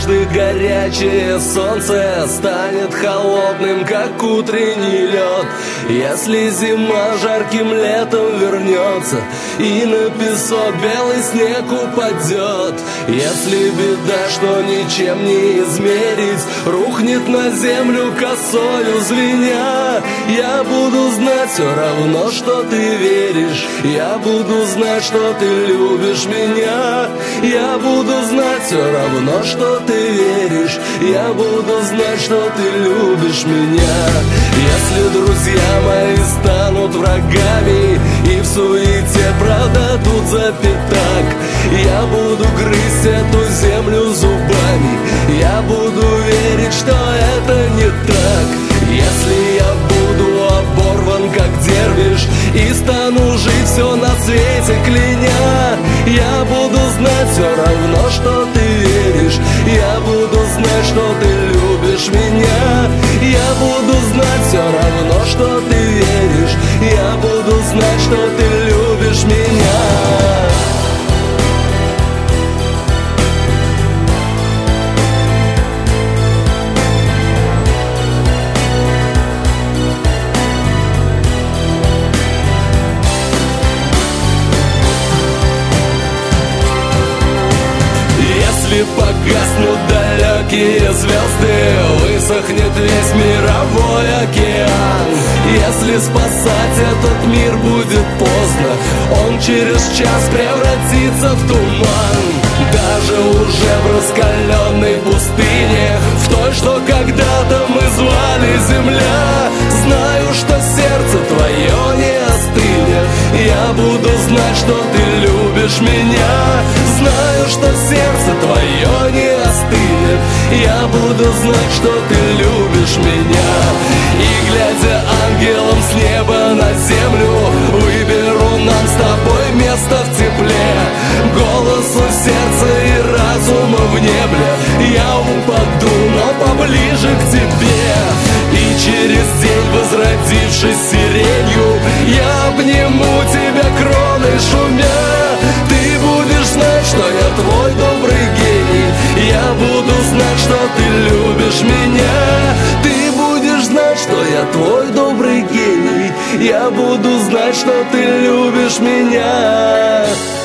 однажды горячее солнце станет холодным, как утренний лед. Если зима жарким летом вернется и на песок белый снег упадет, если беда, что ничем не измерить, рухнет на землю косою звеня, я буду знать все равно, что ты веришь, я буду знать, что ты любишь меня, я буду знать все равно, что ты веришь, я буду знать, что ты любишь меня. Если друзья мои станут врагами и в суете продадут за пятак, я буду грызть эту землю зубами, я буду верить, что это не так. Если я буду оборван, как дервиш, и стану жить все на свете кляня, я буду знать все равно, что ты веришь, я буду знать, что ты любишь меня, я буду знать все равно, что ты веришь, я буду знать, что ты любишь меня. Если погаснут далекие звезды, высохнет весь мировой океан. Если спасать этот мир будет поздно, он через час превратится в туман. Даже уже в раскаленной пустыне, в той, что когда-то мы звали земля, знаю, что сердце твое не остынет, я буду знать, что ты любишь меня, знаю, что сердце твое не остынет, я буду знать, что ты любишь меня. И глядя ангелом с неба на землю, выберу нам с тобой место в тепле, голосу сердца и разума в небе, я упаду, но поближе к тебе. И через день, возродившись сиренью, я обниму тебя кроной шумя. Ты будешь знать, что я твой добрый гений, я буду знать, что ты любишь меня. Ты будешь знать, что я твой добрый гений, я буду знать, что ты любишь меня.